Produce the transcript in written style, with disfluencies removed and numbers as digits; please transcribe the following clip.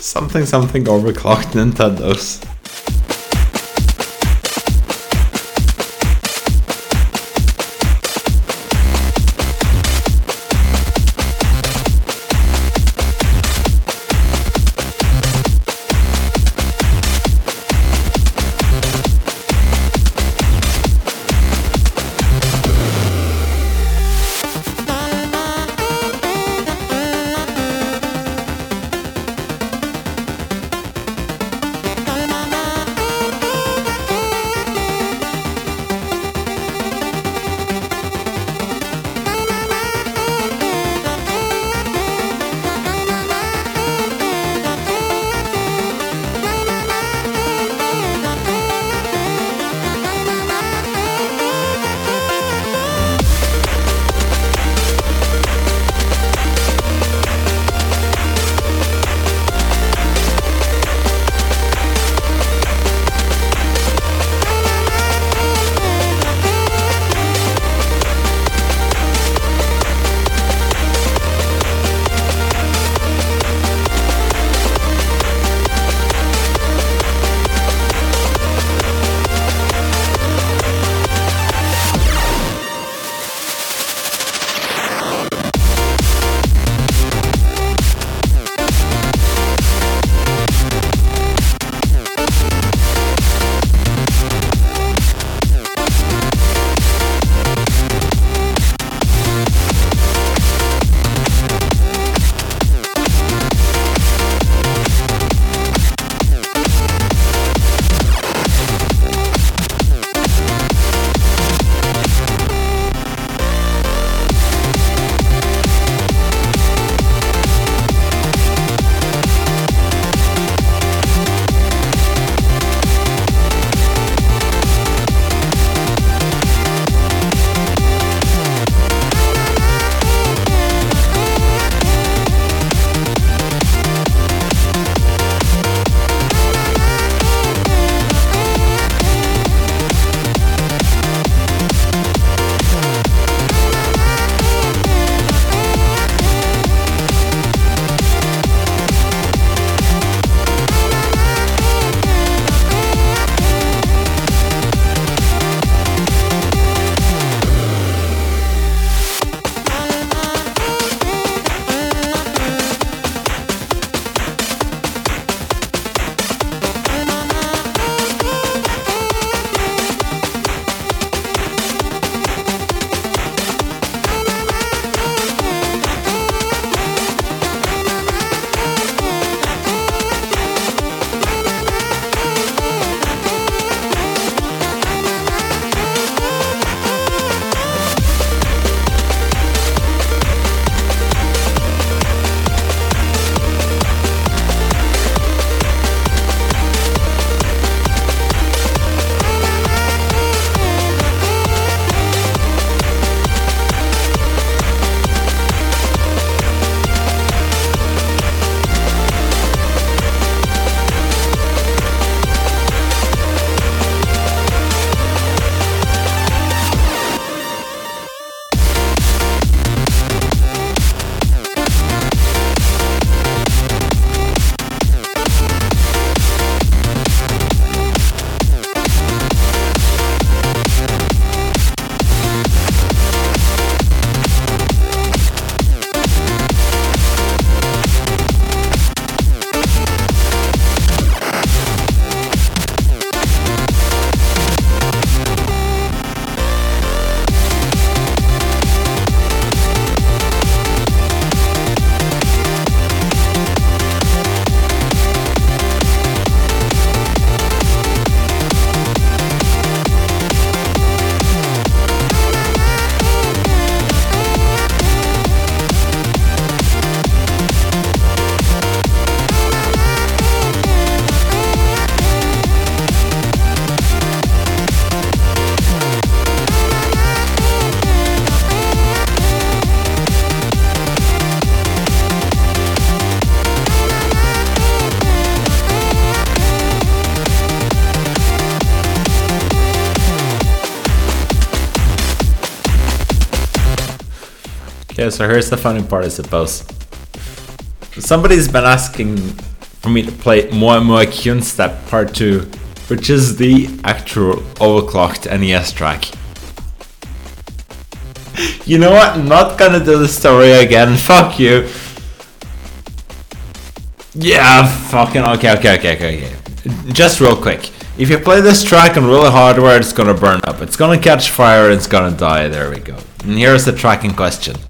Something overclocked Nintendos. Yeah, so here's the funny part, I suppose. Somebody's been asking for me to play Moe Step Part 2, which is the actual overclocked NES track. You know what? I'm not gonna do the story again. Fuck you. Yeah, fucking okay. Just real quick. If you play this track on real hardware, it's gonna burn up. It's gonna catch fire, it's gonna die. There we go. And here's the track in question.